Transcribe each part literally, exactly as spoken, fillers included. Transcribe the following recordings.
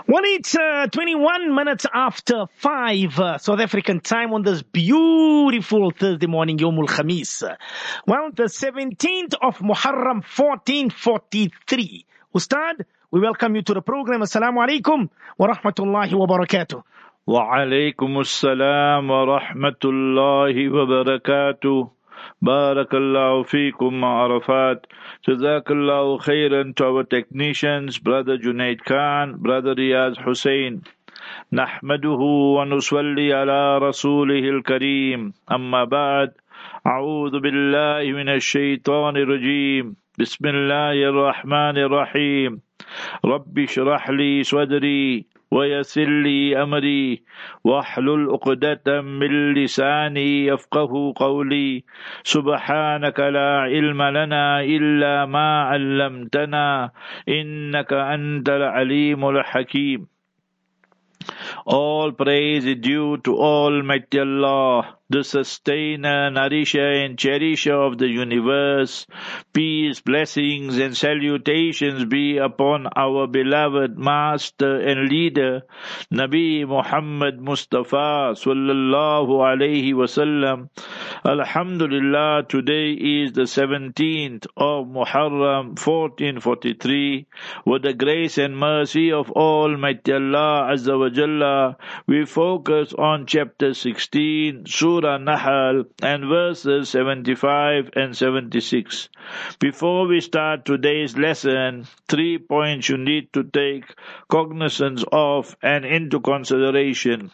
Well, it's uh, twenty-one minutes after five uh, South African time on this beautiful Thursday morning, Yomul Khamis. Well, the seventeenth of Muharram, fourteen forty-three. Ustad, we welcome you to the program. Assalamu alaikum wa rahmatullahi wa barakatuh. وعليكم السلام ورحمة الله وبركاته. بارك الله فيكم عرفات. جزاك الله خيرا to our technicians, Brother Junaid Khan, Brother Riyaz Hussein. نحمده ونصلي على رسوله الكريم. أما بعد، أعوذ بالله من الشيطان الرجيم. بسم الله الرحمن الرحيم. رب اشرح لي صدري ويسر لي أمري واحلل عقدة من لساني يفقه قولي سبحانك لا علم لنا إلا ما علمتنا إنك أنت العليم الحكيم. All praise is due to Almighty Allah, the sustainer, nourisher and cherisher of the universe. Peace, blessings and salutations be upon our beloved master and leader, Nabi Muhammad Mustafa sallallahu alayhi wasallam. Alhamdulillah, today is the seventeenth of Muharram fourteen forty-three. With the grace and mercy of Almighty Allah Azza wa Jalla, we focus on chapter sixteen, Surah Nahl, and verses seventy-five and seventy-six. Before we start today's lesson, three points you need to take cognizance of and into consideration.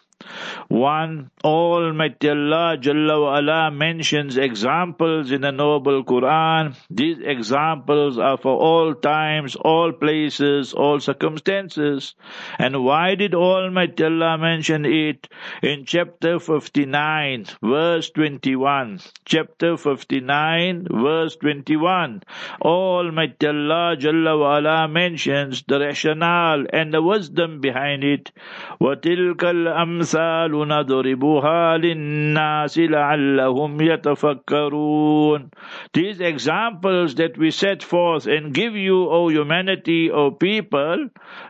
One, Almighty Allah Jalla wa Ala mentions examples in the noble Quran. These examples are for all times, all places, all circumstances. And why did Almighty Allah mention it? In chapter fifty-nine, verse twenty-one. Chapter fifty-nine, verse twenty-one. Almighty Allah Jalla wa Ala mentions the rationale and the wisdom behind it. وَتِلْكَ الْأَمْثَالُ نَضْرِبُهَا لِلنَّاسِ لَعَلَّهُمْ يَتَفَكَّرُونَ. These examples that we set forth and give you, O humanity, O people,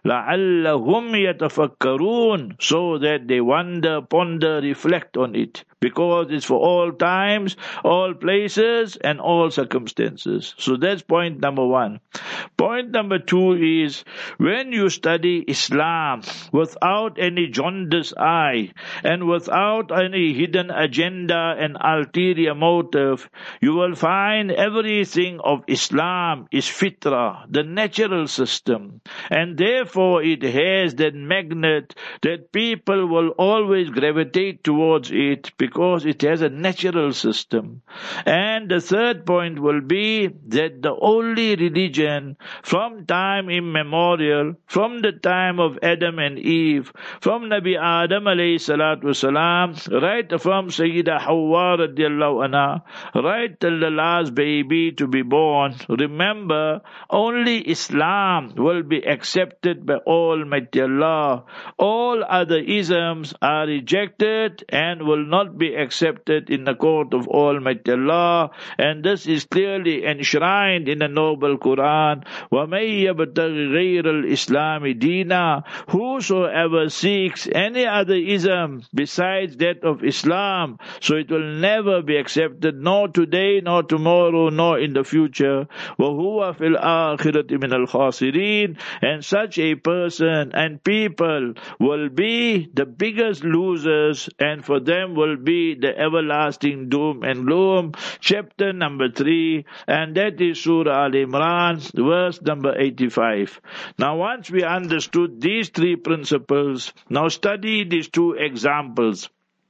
لَعَلَّهُمْ يَتَفَكَّرُونَ, so that they wonder, ponder, reflect on it. Because it's for all times, all places, and all circumstances. So that's point number one. Point number two is, when you study Islam without any jaundiced eye and without any hidden agenda and ulterior motive, you will find everything of Islam is fitrah, the natural system. And therefore it has that magnet that people will always gravitate towards it, because it has a natural system. And the third point will be that the only religion from time immemorial, from the time of Adam and Eve, from Nabi Adam alayhi salatu wasalam, right from Sayyidah Hawwa radiallahu anha, right till the last baby to be born, remember, only Islam will be accepted by Almighty Allah. All other isms are rejected and will not be accepted in the court of Almighty Allah, and this is clearly enshrined in the noble Quran. وَمَن يَبْتَغِ غَيْرَ الْإِسْلَامِ دِينًا, whosoever seeks any other ism besides that of Islam, so it will never be accepted, nor today, nor tomorrow, nor in the future. وَهُوَ فِي الْآخِرَةِ مِنَ الْخَاسِرِينَ, and such a person and people will be the biggest losers, and for them will be the everlasting doom and gloom. Chapter number three, and that is Surah Al-Imran, verse number eighty-five. Now once we understood these three principles, now study these two examples.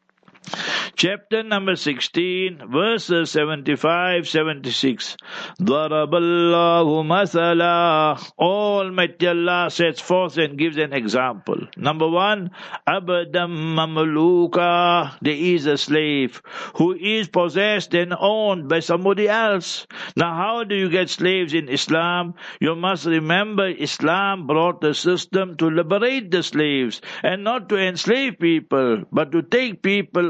Chapter number sixteen, verses seventy-five seventy-six. ضَرَبَ اللَّهُ مَثَلًا. Almighty Allah sets forth and gives an example. Number one, عَبْدًا مَمْلُوكًا. There is a slave who is possessed and owned by somebody else. Now how do you get slaves in Islam? You must remember, Islam brought the system to liberate the slaves and not to enslave people, but to take people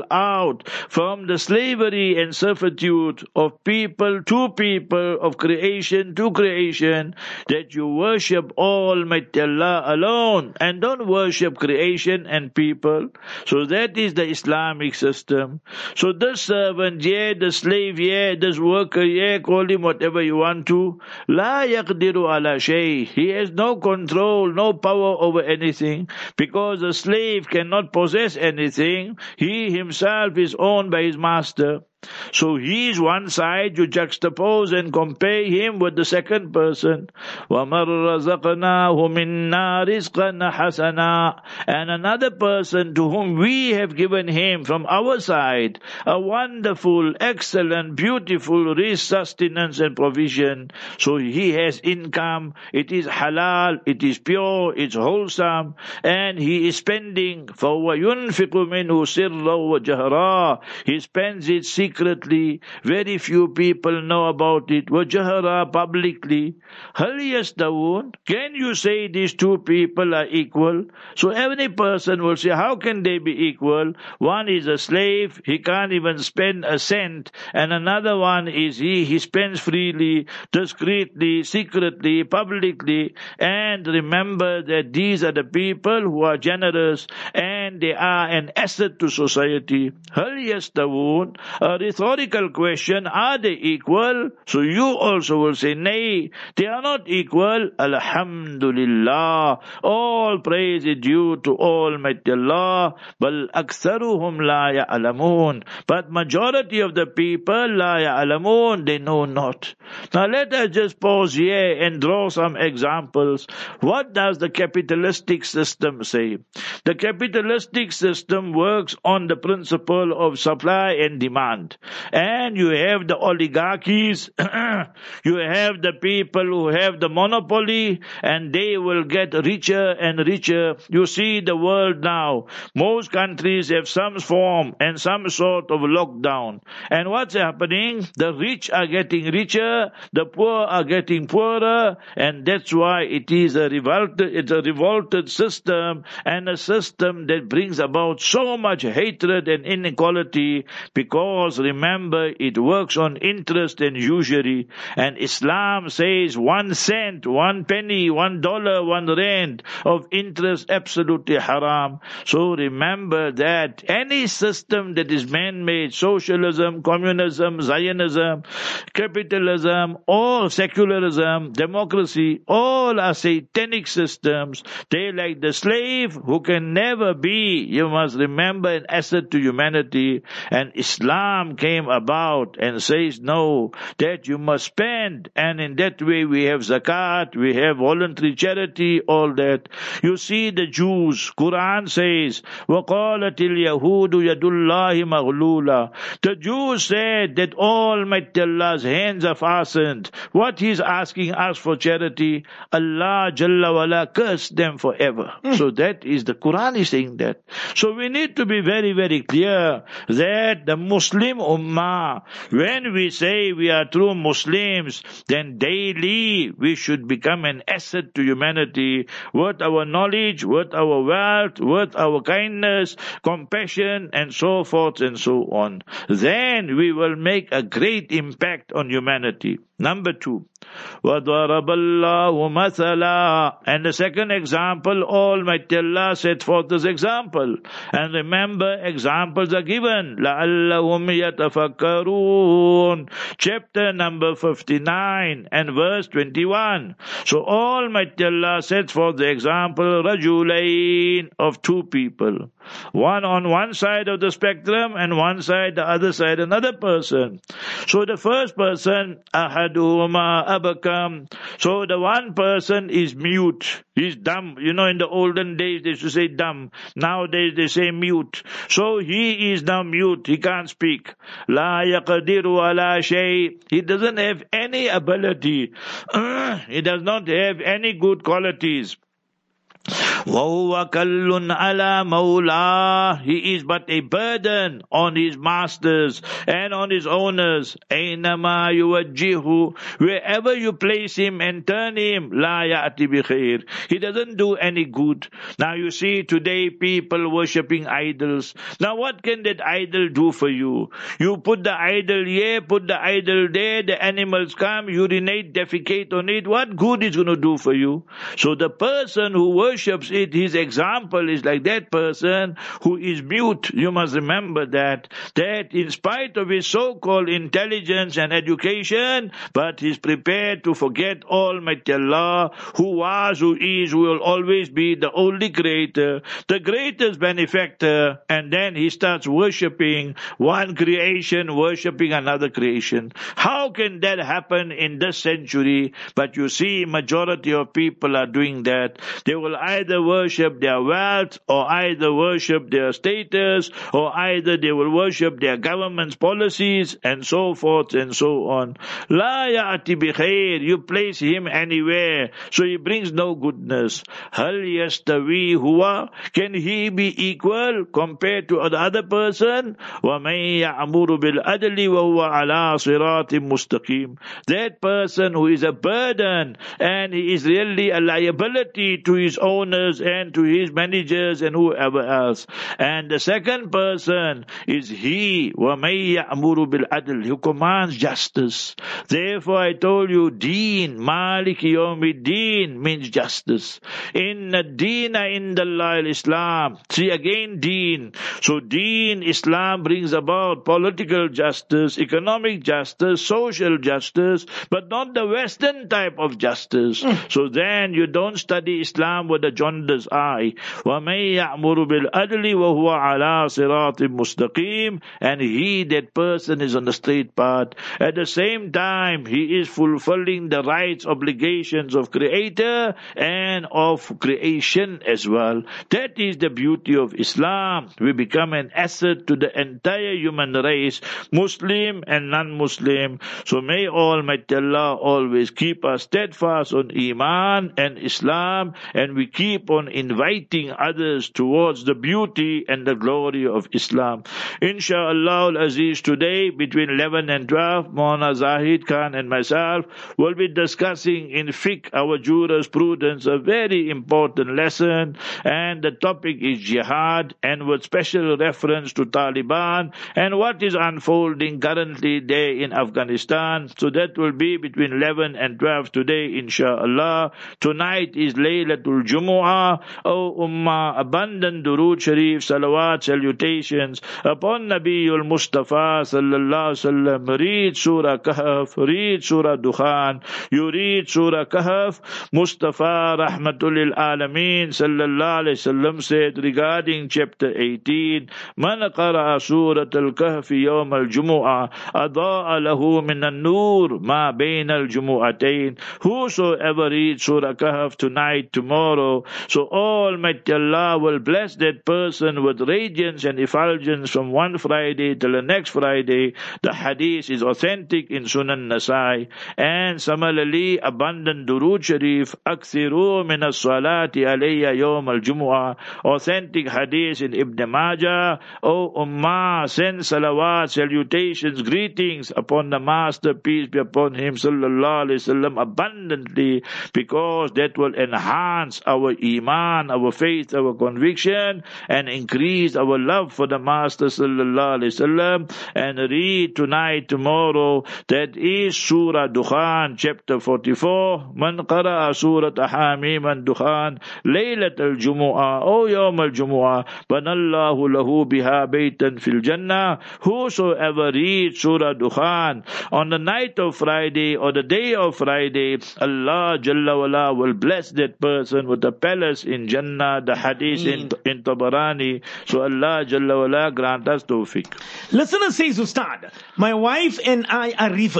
people out from the slavery and servitude of people to people, of creation to creation, that you worship Almighty Allah alone and don't worship creation and people. So that is the Islamic system. So this servant, yeah, the slave, yeah, this worker, yeah, call him whatever you want to. La yaqdiru ala shay. He has no control, no power over anything, because a slave cannot possess anything. He himself is owned by his master. So he is one side, you juxtapose and compare him with the second person. وَمَنْ رَزَقْنَاهُ مِنَّا رِزْقًا حَسَنًا. And another person to whom we have given him from our side a wonderful, excellent, beautiful risk, sustenance and provision. So he has income, it is halal, it is pure, it's wholesome, and he is spending. فَوَيُنْفِقُ مِنْهُ سِرًّا وَجَهْرًا. He spends it secretly. Secretly, very few people know about it. وَجَهَرًا, publicly. هَلْ يَسْتَوُونَ. Can you say these two people are equal? So every person will say, how can they be equal? One is a slave, he can't even spend a cent, and another one is he, he spends freely, discreetly, secretly, publicly. And remember that these are the people who are generous and they are an asset to society. هَلْ يَسْتَوُونَ. A rhetorical question, are they equal? So you also will say, nay, they are not equal. Alhamdulillah, all praise is due to Almighty Allah. Bal aktharuhum la ya'lamun. But majority of the people, la ya'lamun, they know not. Now let us just pause here and draw some examples. What does the capitalistic system say? The capitalistic system works on the principle of supply and demand. And you have the oligarchies, you have the people who have the monopoly, and they will get richer and richer. You see the world now. Most countries have some form and some sort of lockdown. And what's happening? The rich are getting richer, the poor are getting poorer, and that's why it is a revolted, it's a revolted system, and a system that brings about so much hatred and inequality, because remember, it works on interest and usury. And Islam says one cent, one penny, one dollar, one rand of interest absolutely haram. So remember that any system that is man-made, socialism, communism, Zionism, capitalism, or secularism, democracy, all are satanic systems. They like the slave who can never be, you must remember, an asset to humanity. And Islam came about and says no, that you must spend, and in that way we have zakat, we have voluntary charity, all that. You see the Jews, Quran says, وَقَالَتِ الْيَهُودُ يَدُ اللَّهِ مَغْلُولًا. The Jews said that Almighty Allah's hands are fastened. What He's asking us for charity, Allah Jalla wala cursed them forever. Mm. So that is, the Quran is saying that. So we need to be very, very clear that the Muslim Ummah, when we say we are true Muslims, then daily we should become an asset to humanity with our knowledge, with our wealth, with our kindness, compassion, and so forth and so on. Then we will make a great impact on humanity. Number two, وَضَرَبَ اللَّهُ مَثَلًا. And the second example, Almighty Allah set forth this example. And remember, examples are given. لَعَلَّهُمْ يَتَفَكَّرُونَ. Chapter number fifty-nine and verse twenty-one. So Almighty Allah sets forth the example, رَجُلَيْن, of two people. One on one side of the spectrum and one side, the other side, another person. So the first person, ahaduhuma abakam. So the one person is mute. He's dumb. You know, in the olden days they used to say dumb. Nowadays they say mute. So he is now mute. He can't speak. La yaqdiru ala shay. He doesn't have any ability. He does not have any good qualities. وَهُوَ كَلٌّ عَلَى مَوْلَاهِ. He is but a burden on his masters and on his owners. أَيْنَمَا يُوَجِّهُ. Wherever you place him and turn him, لَا يَأْتِ بِخَيْرٍ. He doesn't do any good. Now you see today people worshipping idols. Now what can that idol do for you? You put the idol here, put the idol there, the animals come, urinate, defecate on it. What good is going to do for you? So the person who worships it, his example is like that person who is mute. You must remember that, that in spite of his so-called intelligence and education, but he's prepared to forget Almighty Allah, who was, who is, who will always be the only creator, the greatest benefactor, and then he starts worshipping one creation, worshipping another creation. How can that happen in this century? But you see, majority of people are doing that. They will either worship their wealth, or either worship their status, or either they will worship their government's policies, and so forth and so on. La ya'ti bi khair. You place him anywhere, so he brings no goodness. Hal yastawi huwa. Can he be equal compared to the other person? Wa man ya'muru bil adli wa huwa ala siratim mustaqim. That person who is a burden and he is really a liability to his owners and to his managers and whoever else. And the second person is he, wa man ya'muru bil adl, who commands justice. Therefore I told you, Deen, Maliki Yawmiddin means justice. Inna Deena Indallah al-Islam. See again, Deen. So Deen, Islam brings about political justice, economic justice, social justice, but not the Western type of justice. Mm. So then you don't study Islam with a jaundiced eye. وَمَن يَأْمُرُ بِالْعَدْلِ وَهُوَ عَلَى صِرَاطٍ مُسْتَقِيمٍ. And he, that person, is on the straight path. At the same time, he is fulfilling the rights, obligations of Creator and of creation as well. That is the beauty of Islam. We become an asset to the entire human race, Muslim and non-Muslim. So may Almighty Allah always keep us steadfast on Iman and Islam, and we keep on inviting others towards the beauty and the glory of Islam. Insha'Allah al-Aziz, today between eleven and twelve, Maulana Zahid Khan and myself will be discussing in fiqh, our jurisprudence, a very important lesson, and the topic is jihad, and with special reference to Taliban and what is unfolding currently there in Afghanistan. So that will be between eleven and twelve today, inshallah. Tonight is Laylatul Jumu'ah. O Ummah, abundant durood sharif, salawat, salutations upon Nabiul Mustafa sallallahu alaihi wasallam. Read Surah Kahf, read Surah Dukhan. You read Surah Kahf. Mustafa Rahmatul lil Alameen sallallahu alaihi wasallam said regarding chapter eighteen, Man qara'a Surat al-Kahf yawm al-Jumu'ah adaa lahu min an-nur ma bayna al-Jumu'atayn. Whosoever reads Surah Kahf tonight, tomorrow, so Almighty Allah will bless that person with radiance and effulgence from one Friday till the next Friday. The hadith is authentic in Sunan Nasai. And similarly, abundant durood sharif, akthiru min as-salati alayya yawm al-Jumu'ah. Authentic hadith in Ibn Majah. O Ummah, send salawat, salutations, greetings upon the Master, peace be upon him, sallallahu alayhi wasallam, abundantly, because that will enhance our iman, our faith, our conviction, and increase our love for the Master, sallallahu alayhi wasallam. And read tonight, tomorrow, that is Surah Dukhan, chapter forty-four. Man qara'a Surat Hamim and Dukhan Laylat al-Jumu'ah, O Yawm al-Jumu'ah, banallahu lahu biha baytan fil Jannah. Whosoever reads Surah Dukhan on the night of Friday or the day of Friday, Allah Jalla wala will bless that person with a palace in Jannah. The hadith in, in Tabarani. So Allah Jalla wala grant us tawfiq. Listener says, Ustad, my wife and I are rivets.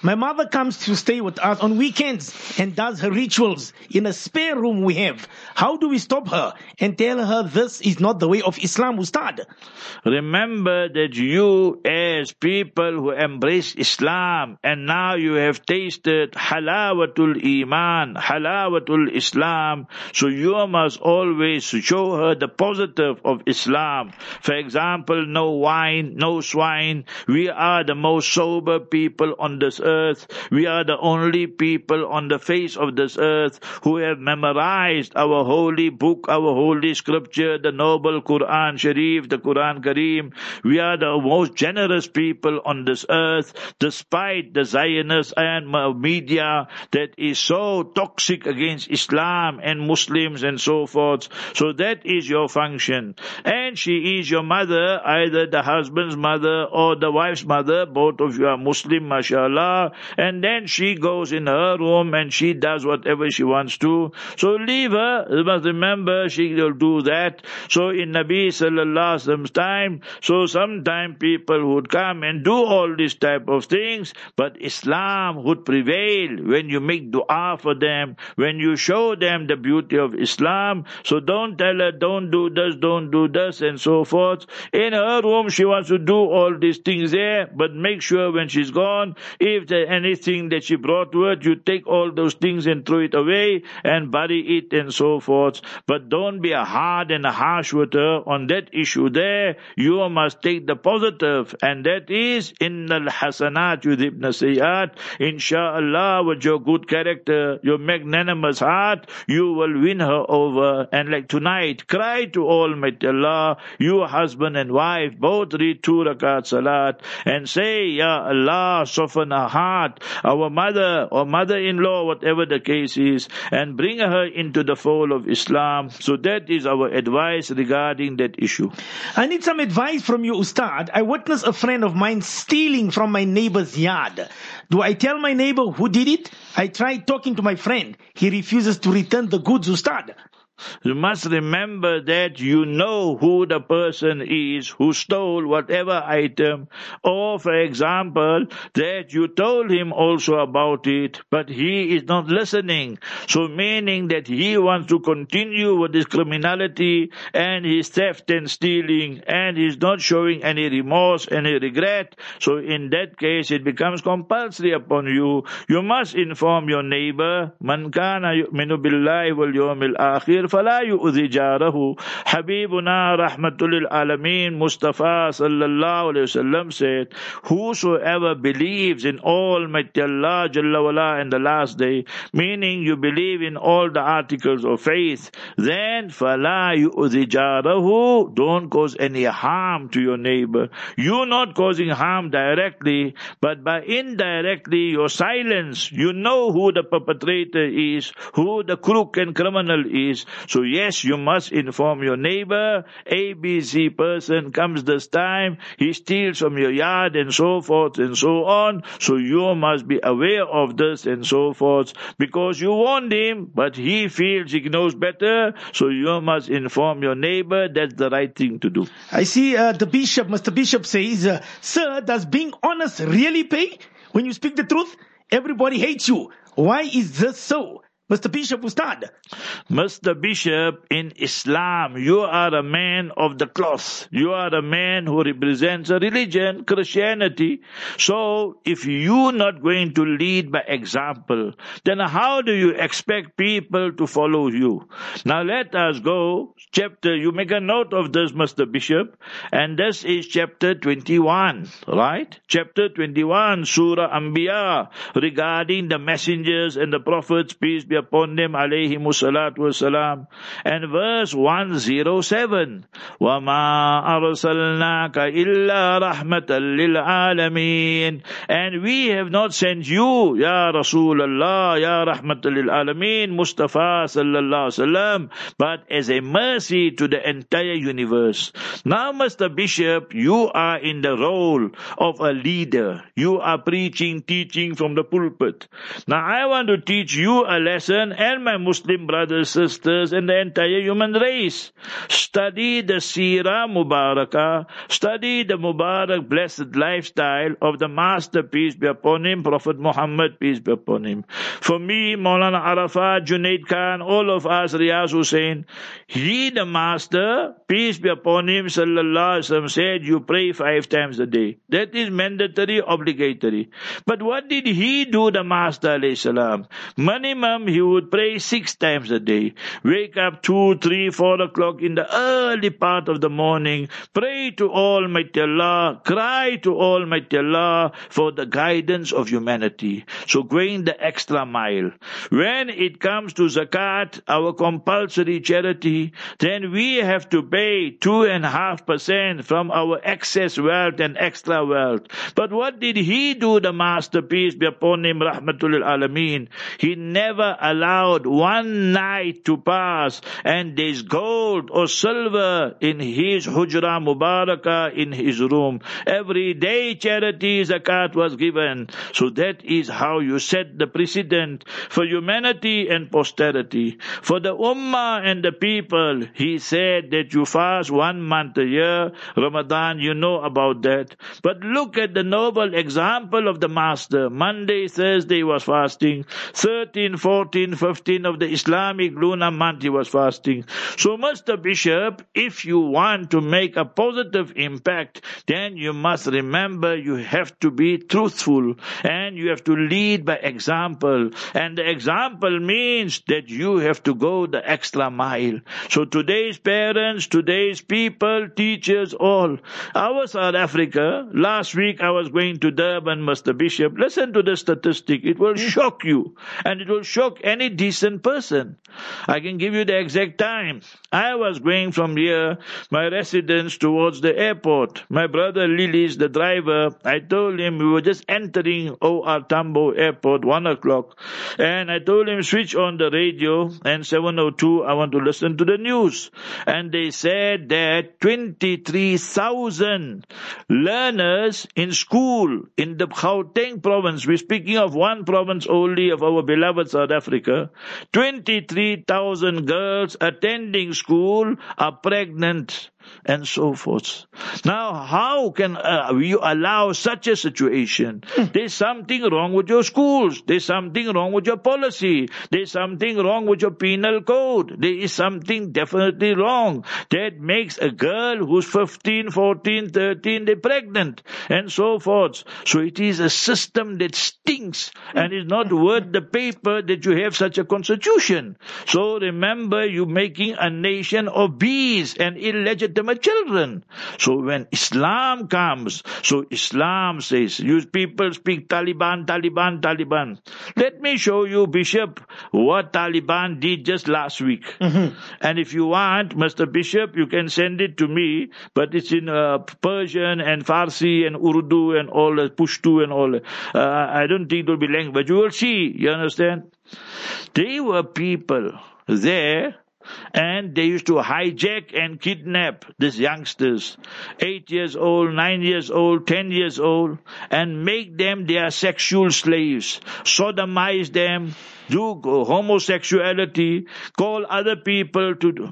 My mother comes to stay with us on weekends and does her rituals in a spare room we have. How do we stop her and tell her this is not the way of Islam, Ustad? Remember that you as people who embrace Islam and now you have tasted halawatul iman, halawatul Islam, so you must always show her the positive of Islam. For example, no wine, no swine. We are the most sober people on this earth. We are the only people on the face of this earth who have memorized our holy book, our holy scripture, the noble Quran Sharif, the Quran Kareem. We are the most generous people on this earth, despite the Zionist and media that is so toxic against Islam and Muslims and so forth. So that is your function. And she is your mother, either the husband's mother or the wife's mother. Both of you are Muslim, mashallah. And then she goes in her room and she does whatever she wants to. So leave her. You must remember she will do that. So in Nabi sallallahu alaihi wasallam's time, so sometime people would come and do all these type of things, but Islam would prevail when you make dua for them, when you show them the beauty of Islam. So don't tell her, don't do this, don't do this, and so forth. In her room, she wants to do all these things there, but make sure when she's gone, if there's anything that she brought with, you take all those things and throw it away and bury it and so forth. But don't be hard and harsh with her on that issue there. You must take the positive, and that is, innal hasanat yudhibna sayyat. Insha'Allah, with your good character, your magnanimous heart, you will win her over. And like tonight, cry to Almighty Allah, you husband and wife, both read two rakat salat and say, Ya Allah, soften her heart, our mother or mother-in-law, whatever the case is, and bring her into the fold of Islam. So that is our advice regarding that issue. I need some advice from you, Ustad. I witnessed a friend of mine stealing from my neighbor's yard. Do I tell my neighbor who did it? I tried talking to my friend. He refuses to return the goods, Ustad. You must remember that you know who the person is who stole whatever item, or for example, that you told him also about it, but he is not listening. So meaning that he wants to continue with his criminality and his theft and stealing, and he's not showing any remorse, any regret. So in that case, it becomes compulsory upon you. You must inform your neighbor, Man kana yu'minu billahi wal yawmil akhir فلا يؤذي جاره. Habibuna Rahmatul Alameen Mustafa sallallahu alayhi wasallam said, whosoever believes in Almighty Allah Jalla wala and the last day, meaning you believe in all the articles of faith, then فلا يؤذي جاره, don't cause any harm to your neighbor. You're not causing harm directly, but by indirectly your silence, you know who the perpetrator is, who the crook and criminal is. So yes, you must inform your neighbor, A B C person comes this time, he steals from your yard and so forth and so on. So you must be aware of this and so forth, because you warned him, but he feels he knows better. So you must inform your neighbor. That's the right thing to do. I see uh, the bishop, Mister Bishop says, uh, sir, does being honest really pay? When you speak the truth, everybody hates you. Why is this so? Mister Bishop Ustad. Mister Bishop, in Islam, you are a man of the cloth. You are a man who represents a religion, Christianity. So, if you're not going to lead by example, then how do you expect people to follow you? Now let us go. Chapter, you make a note of this, Mister Bishop, and this is chapter twenty-one, right? Chapter twenty-one, Surah Anbiya, regarding the messengers and the prophets, peace be upon them, alayhimu salatu wasalam. And verse one oh seven, وَمَا أَرْسَلْنَاكَ إِلَّا رَحْمَةً لِلْعَالَمِينَ. And we have not sent you, Ya Rasulullah, Ya Rahmatan lil Alameen, Mustafa sallallahu alaihi wasallam, but as a mercy to the entire universe. Now, Mister Bishop, you are in the role of a leader. You are preaching, teaching from the pulpit. Now, I want to teach you a lesson lesson, and my Muslim brothers, sisters, and the entire human race. Study the Seerah Mubarakah, study the Mubarak blessed lifestyle of the Master, peace be upon him, Prophet Muhammad, peace be upon him. For me, Maulana Arafat, Junaid Khan, all of us, Riyaz Hussain, he, the Master, peace be upon him, sallallahu alaihi wasallam, said, you pray five times a day. That is mandatory, obligatory. But what did he do, the Master alayhi salam? Minimum, he would pray six times a day. Wake up two, three, four o'clock in the early part of the morning. Pray to Almighty Allah. Cry to Almighty Allah for the guidance of humanity. So going the extra mile. When it comes to zakat, our compulsory charity, then we have to pay two and a half percent from our excess wealth and extra wealth. But what did he do, the Master, peace be upon him, Rahmatul Alameen? He never allowed one night to pass and there's gold or silver in his hujra mubarakah, in his room. Every day charity zakat was given. So that is how you set the precedent for humanity and posterity. For the ummah and the people, he said that you fast one month a year. Ramadan, you know about that. But look at the noble example of the Master. Monday, Thursday was fasting. thirteen, fourteen, fifteen of the Islamic lunar month he was fasting. So Mister Bishop, if you want to make a positive impact, then you must remember you have to be truthful and you have to lead by example. And the example means that you have to go the extra mile. So today's parents, today's people, teachers, all. Our South Africa, last week I was going to Durban, Mister Bishop. Listen to the statistic. It will shock you. And it will shock any decent person. I can give you the exact time. I was going from here, my residence, towards the airport. My brother Lilis, the driver, I told him we were just entering O R Tambo Airport, one o'clock. And I told him, switch on the radio, and seven oh two, I want to listen to the news. And they said that twenty-three thousand learners in school in the Gauteng province, we're speaking of one province only of our beloved South Africa, twenty-three thousand girls attending school are pregnant, and so forth. Now, how can uh, you allow such a situation? There's something wrong with your schools. There's something wrong with your policy. There's something wrong with your penal code. There is something definitely wrong that makes a girl who's fifteen, fourteen, thirteen, they're pregnant, and so forth. So it is a system that stinks and is not worth the paper that you have such a constitution. So remember, you're making a nation of bees and illegitimate children. So when Islam comes, so Islam says, you people speak Taliban, Taliban, Taliban. Let me show you, Bishop, what Taliban did just last week. Mm-hmm. And if you want, Mister Bishop, you can send it to me, but it's in uh, Persian and Farsi and Urdu and all, uh, Pushtu and all. Uh, I don't think it will be language. You will see, you understand? They were people there, and they used to hijack and kidnap these youngsters, eight years old, nine years old, ten years old, and make them their sexual slaves, sodomize them, do homosexuality, call other people to do.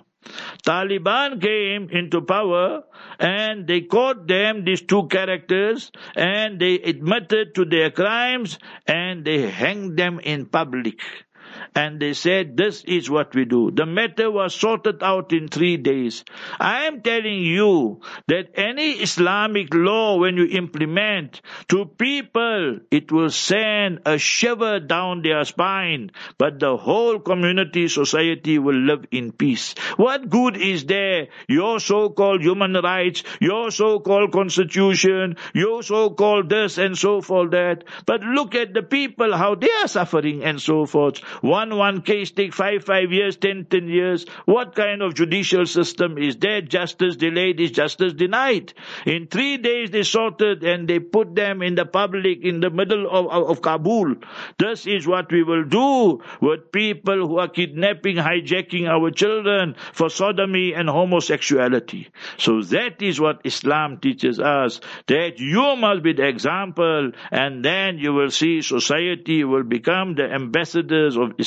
Taliban came into power and they caught them, these two characters, and they admitted to their crimes and they hanged them in public. And they said, this is what we do. The matter was sorted out in three days. I am telling you that any Islamic law, when you implement to people, it will send a shiver down their spine, but the whole community, society will live in peace. What good is there? Your so-called human rights, your so-called constitution, your so-called this and so forth that. But look at the people, how they are suffering and so forth. One, one case take five, five years, ten, ten years. What kind of judicial system is there? Justice delayed is justice denied. In three days they sorted and they put them in the public, in the middle of, of, of Kabul. This is what we will do with people who are kidnapping, hijacking our children for sodomy and homosexuality. So that is what Islam teaches us, that you must be the example, and then you will see society will become the ambassadors of Islam.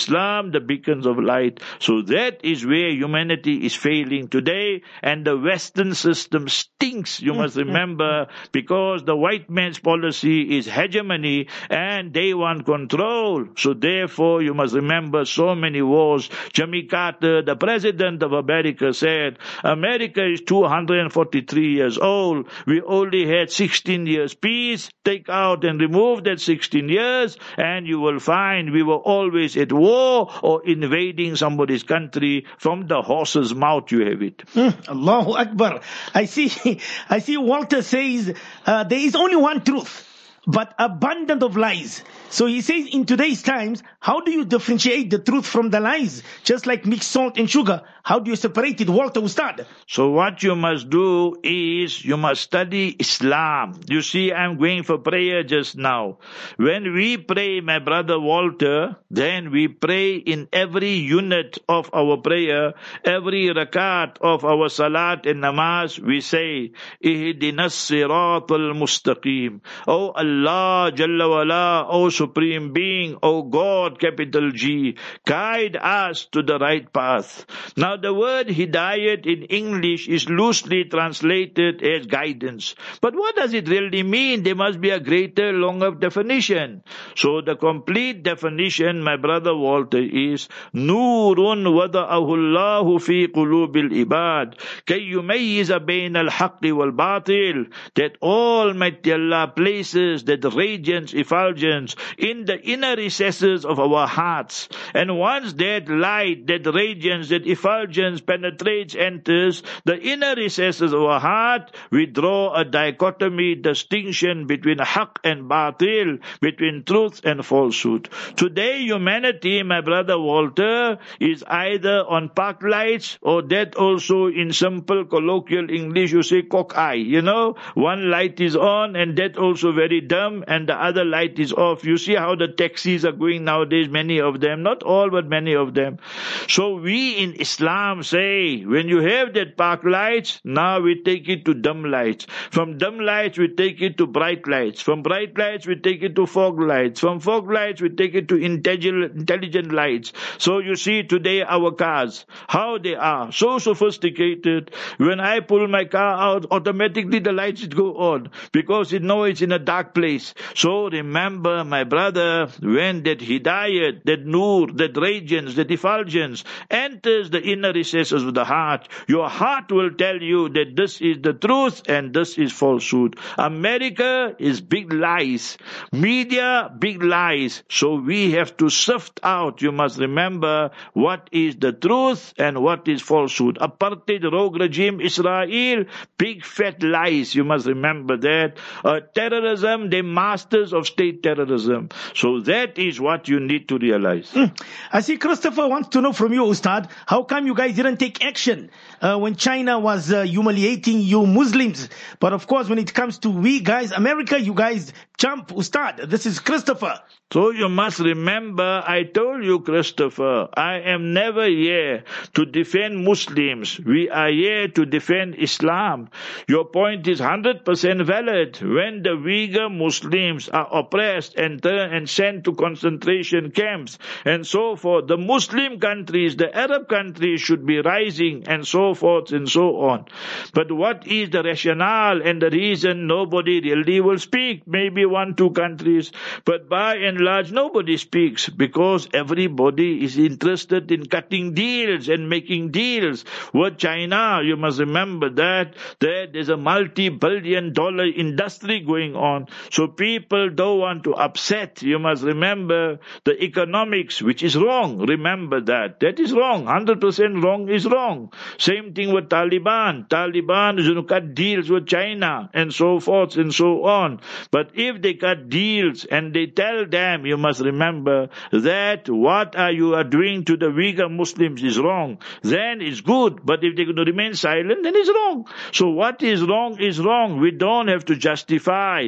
Islam the beacons of light. So that is where humanity is failing today, and the Western system stinks, you must remember, because the white man's policy is hegemony and they want control. So therefore you must remember so many wars. Jimmy Carter, the president of America, said America is two hundred forty-three years old. We only had sixteen years peace. Take out and remove that sixteen years and you will find we were always at war or invading somebody's country. From the horse's mouth you have it. Mm, Allahu Akbar. I see, I see Walter says uh, there is only one truth, but abundant of lies. So he says in today's times, how do you differentiate the truth from the lies? Just like mixed salt and sugar, how do you separate it, Walter Ustad? So what you must do is you must study Islam. You see, I'm going for prayer just now. When we pray, my brother Walter, then we pray in every unit of our prayer, every rakat of our salat and namaz, we say, Ihdinas siratal mustaqim. Oh Allah, Jalla wala, oh Supreme Being, O God, capital G, guide us to the right path. Now the word hidayat in English is loosely translated as guidance. But what does it really mean? There must be a greater, longer definition. So the complete definition, my brother Walter, is Nurun wada'ahu Allahu fi qulubil ibad kay yumayyiza bayna al-haqqi wal-batil, that Almighty Allah places that radiance, effulgence in the inner recesses of our hearts. And once that light, that radiance, that effulgence penetrates, enters the inner recesses of our heart, we draw a dichotomy, distinction between haqq and batil, between truth and falsehood. Today humanity, my brother Walter, is either on park lights, or that also in simple colloquial English you say cock eye. You know, one light is on and that also very dim and the other light is off. You see how the taxis are going nowadays, many of them, not all but many of them. So we in Islam say, when you have that park lights, now we take it to dim lights. From dim lights we take it to bright lights. From bright lights we take it to fog lights. From fog lights we take it to intelligent, intelligent lights. So you see today our cars, how they are, so sophisticated. When I pull my car out, automatically the lights go on because it knows it's in a dark place. So remember, my brother, when that hidayat, that nur, that radiance, that effulgence enters the inner recesses of the heart, your heart will tell you that this is the truth and this is falsehood. America is big lies. Media, big lies. So we have to sift out, you must remember, what is the truth and what is falsehood. Apartheid, rogue regime, Israel, big fat lies. You must remember that. Uh, terrorism, they masters of state terrorism. So that is what you need to realize. Mm. I see Christopher wants to know from you, Ustad, how come you guys didn't take action uh, when China was uh, humiliating you Muslims? But of course, when it comes to we guys, America, you guys jump, Ustad. This is Christopher. So you must remember, I told you, Christopher, I am never here to defend Muslims. We are here to defend Islam. Your point is one hundred percent valid. When the Uyghur Muslims are oppressed and, turn, and sent to concentration camps and so forth, the Muslim countries, the Arab countries should be rising and so forth and so on. But what is the rationale and the reason? Nobody really will speak. Maybe one, two countries. But by and large, nobody speaks because everybody is interested in cutting deals and making deals with China. You must remember that, that there's a multi-billion dollar industry going on. So people don't want to upset. You must remember the economics, which is wrong. Remember that. That is wrong. one hundred percent wrong is wrong. Same thing with Taliban. Taliban is going to cut deals with China and so forth and so on. But if they cut deals and they tell them, you must remember that what are you are doing to the Uyghur Muslims is wrong, then it's good. But if they're going to remain silent, then it's wrong. So what is wrong is wrong. We don't have to justify and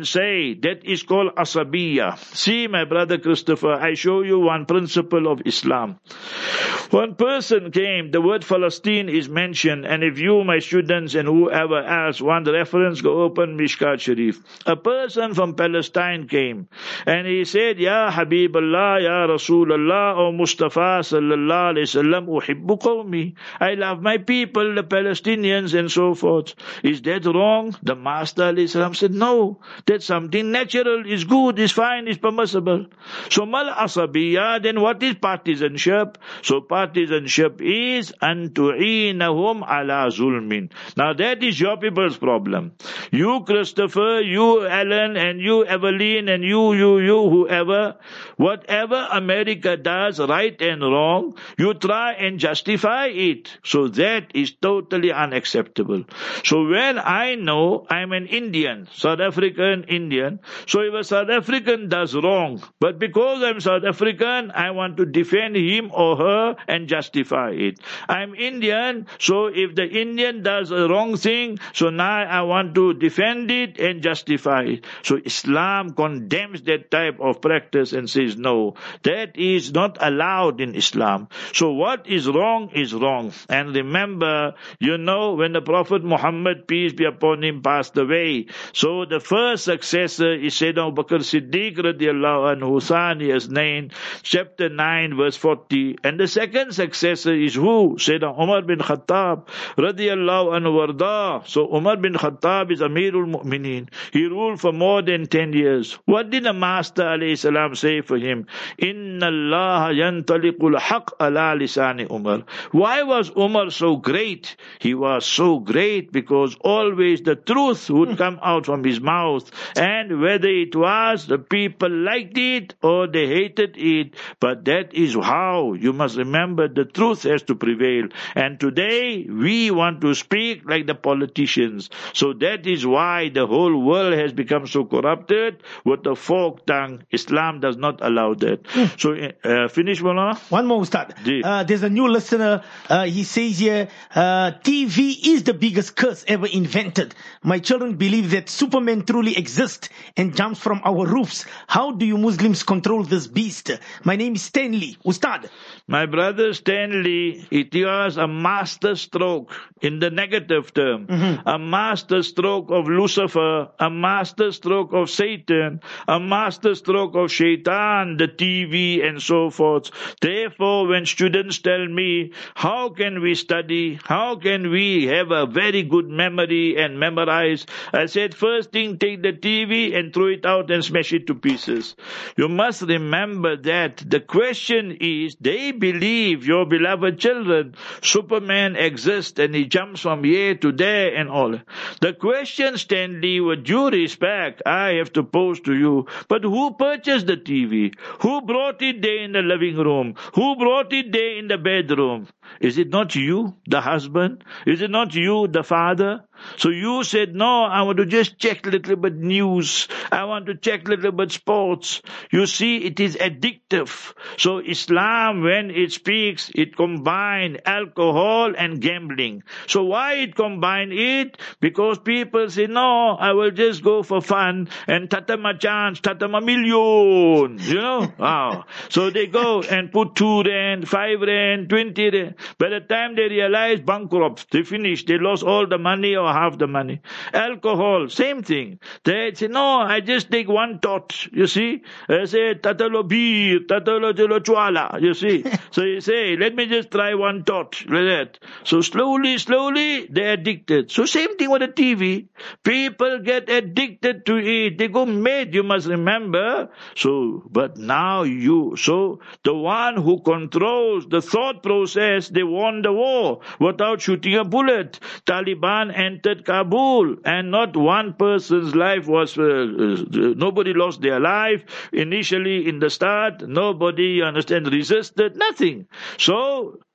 and say, that is called asabiya. See, my brother Christopher, I show you one principle of Islam. One person came, the word Palestine is mentioned, and if you, my students, and whoever else want the reference, go open Mishkat Sharif. A person from Palestine came, and he said, Ya Habiballah, Ya Rasulullah, O Mustafa sallallahu alayhi wasallam, uhibbu qawmi. I love my people, the Palestinians, and so forth. Is that wrong? The Master alayhi salam said, no, that's something natural, is good, is fine, is permissible. So mal asabiya, then what is partisanship? So partisanship is an tu'inahum ala zulmin. Now that is your people's problem. You Christopher, you Alan, and you Evelyn, and you, you, you, whoever, whatever America does, right and wrong, you try and justify it. So that is totally unacceptable. So when I know I'm an Indian, South African Indian, so if a South African does wrong, but because I'm South African, I want to defend him or her and justify it. I'm Indian, so if the Indian does a wrong thing, so now I want to defend it and justify it. So Islam condemns that type of practice and says no, that is not allowed in Islam. So what is wrong is wrong. And remember, you know, when the Prophet Muhammad, peace be upon him, passed away, so the first successor is Sayyidina Abu Bakr Siddiq radiallahu anhu, Thaniya's name, chapter nine, verse forty. And the second successor is who? Sayyidina Umar bin Khattab radiallahu anhu warda. So Umar bin Khattab is Amirul Mu'mineen. He ruled for more than ten years. What did the Master alayhi salam say for him? Inna Allah yantaliqul haq ala lisani Umar. Why was Umar so great? He was so great because always the truth would come out from his mouth, and whether it was the people liked it or they hated it, but that is how you must remember the truth has to prevail. And today we want to speak like the politicians. So that is why the whole world has become so corrupted with the folk tongue. Islam does not allow that. Mm. So uh, finish, Mulana? One more, Ustad. Uh, there's a new listener. Uh, he says here, uh, T V is the biggest curse ever invented. My children believe that Superman truly exists and jumps from our roofs. How do you Muslims control this beast? My name is Stanley. Ustad. My brother Stanley, it was a master stroke in the negative term. Mm-hmm. A master stroke of Lucifer, a master stroke of Satan, a master stroke of Shaitan, the T V and so forth. Therefore, when students tell me, how can we study? How can we have a very good memory and memorize? I said, first thing, take the T V and throw it out and smash it to pieces. You must remember that the question is, they believe, your beloved children, Superman exists and he jumps from here to there and all. The question, Stanley, with due respect, I have to pose to you, but who purchased the T V? Who brought it there in the living room? Who brought it there in the bedroom? Is it not you, the husband? Is it not you, the father? So you said, no, I want to just check a little bit news. I want to check a little bit sports. You see, it is addictive. So Islam, when it speaks, it combines alcohol and gambling. So why it combine it? Because people say, no, I will just go for fun and tatama chance, tatama million, you know? Wow. So they go and put two rand, five rand, twenty rand. By the time they realize bankrupt, they finish, they lost all the money or half the money. Alcohol, same thing. They say, no, I just take one tot, you see. I say, tatalo beer, tatalo chwala, you see. So you say, let me just try one tot, like that. So slowly, slowly, they're addicted. So same thing with the T V. People get addicted to it. They go mad, you must remember. So, but now you, so the one who controls the thought process, they won the war without shooting a bullet. Taliban entered Kabul and not one person's life was, uh, uh, nobody lost their life. Initially in the start, nobody, you understand, resisted, nothing. So,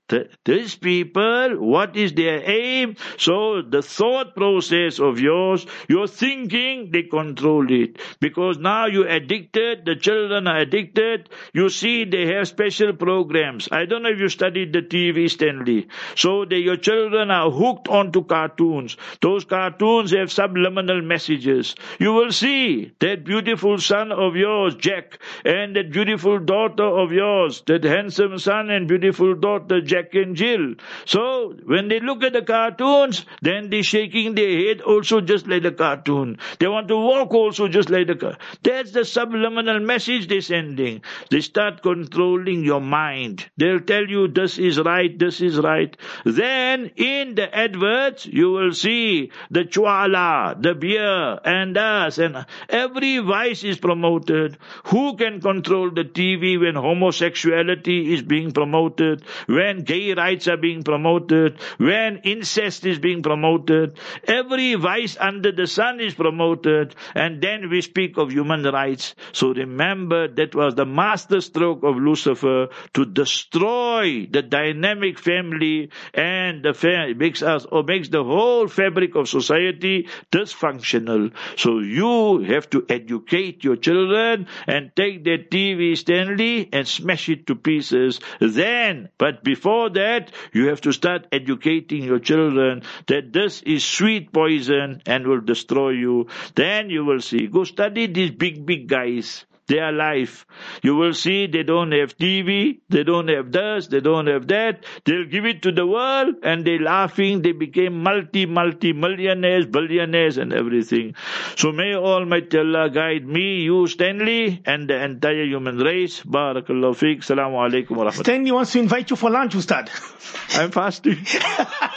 Th- these people, what is their aim? So the thought process of yours, your thinking, they control it. Because now you're addicted, the children are addicted. You see they have special programs. I don't know if you studied the T V, Stanley. So they, your children are hooked onto cartoons. Those cartoons have subliminal messages. You will see that beautiful son of yours, Jack, and that beautiful daughter of yours, that handsome son and beautiful daughter, Jack and Jill. So when they look at the cartoons, then they're shaking their head also just like the cartoon. They want to walk also just like the cartoon. That's the subliminal message they're sending. They start controlling your mind. They'll tell you this is right, this is right. Then in the adverts, you will see the chwala, the beer, and us, and every vice is promoted. Who can control the T V when homosexuality is being promoted, when gay rights are being promoted, when incest is being promoted? Every vice under the sun is promoted, and then we speak of human rights. So remember, that was the master stroke of Lucifer, to destroy the dynamic family, and the fa- makes us or makes the whole fabric of society dysfunctional. So you have to educate your children and take their T V, Stanley, and smash it to pieces. Then, but before that, you have to start educating your children that this is sweet poison and will destroy you. Then you will see. Go study these big, big guys. Their life. You will see they don't have T V, they don't have this, they don't have that. They'll give it to the world and they're laughing. They became multi, multi millionaires, billionaires and everything. So may Almighty Allah guide me, you, Stanley, and the entire human race. Barakallahu feek. Assalamu alaikum wa rahmatullah. Stanley wants to invite you for lunch, Ustad. I'm fasting.